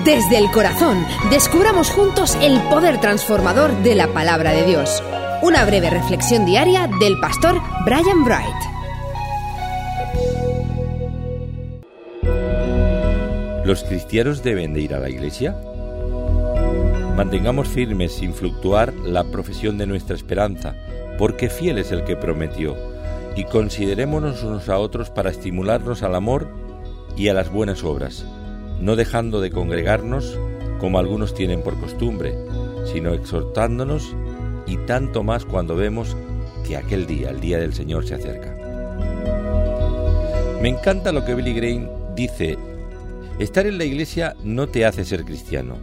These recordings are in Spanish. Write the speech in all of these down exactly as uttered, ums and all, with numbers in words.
Desde el corazón, descubramos juntos el poder transformador de la palabra de Dios. Una breve reflexión diaria del pastor Brian Bright. ¿Los cristianos deben de ir a la iglesia? Mantengamos firmes sin fluctuar la profesión de nuestra esperanza, porque fiel es el que prometió, y considerémonos unos a otros para estimularnos al amor y a las buenas obras, no dejando de congregarnos como algunos tienen por costumbre, sino exhortándonos, y tanto más cuando vemos que aquel día, el día del Señor, se acerca. Me encanta lo que Billy Graham dice: estar en la iglesia no te hace ser cristiano,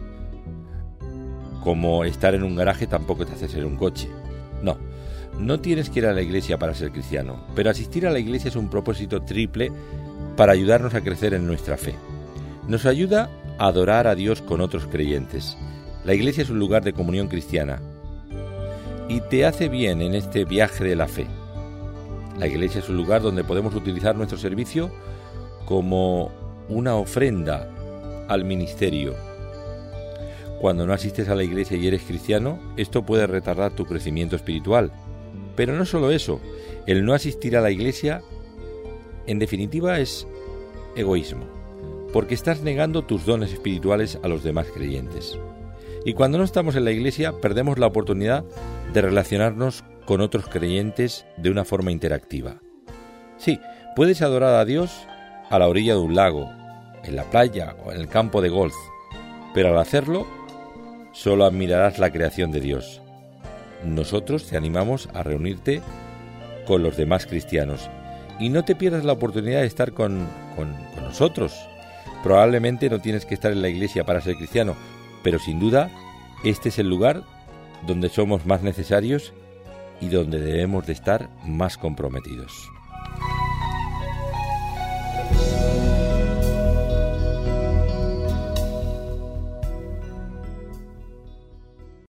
como estar en un garaje tampoco te hace ser un coche. No, no tienes que ir a la iglesia para ser cristiano, pero asistir a la iglesia es un propósito triple para ayudarnos a crecer en nuestra fe. Nos ayuda a adorar a Dios con otros creyentes. La iglesia es un lugar de comunión cristiana y te hace bien en este viaje de la fe. La iglesia es un lugar donde podemos utilizar nuestro servicio como una ofrenda al ministerio. Cuando no asistes a la iglesia y eres cristiano, esto puede retardar tu crecimiento espiritual. Pero no solo eso, el no asistir a la iglesia, en definitiva, es egoísmo, porque estás negando tus dones espirituales a los demás creyentes. Y cuando no estamos en la iglesia, perdemos la oportunidad de relacionarnos con otros creyentes de una forma interactiva. Sí, puedes adorar a Dios a la orilla de un lago, en la playa o en el campo de golf, pero al hacerlo, solo admirarás la creación de Dios. Nosotros te animamos a reunirte con los demás cristianos y no te pierdas la oportunidad de estar con, con, con nosotros. Probablemente no tienes que estar en la iglesia para ser cristiano, pero sin duda este es el lugar donde somos más necesarios y donde debemos de estar más comprometidos.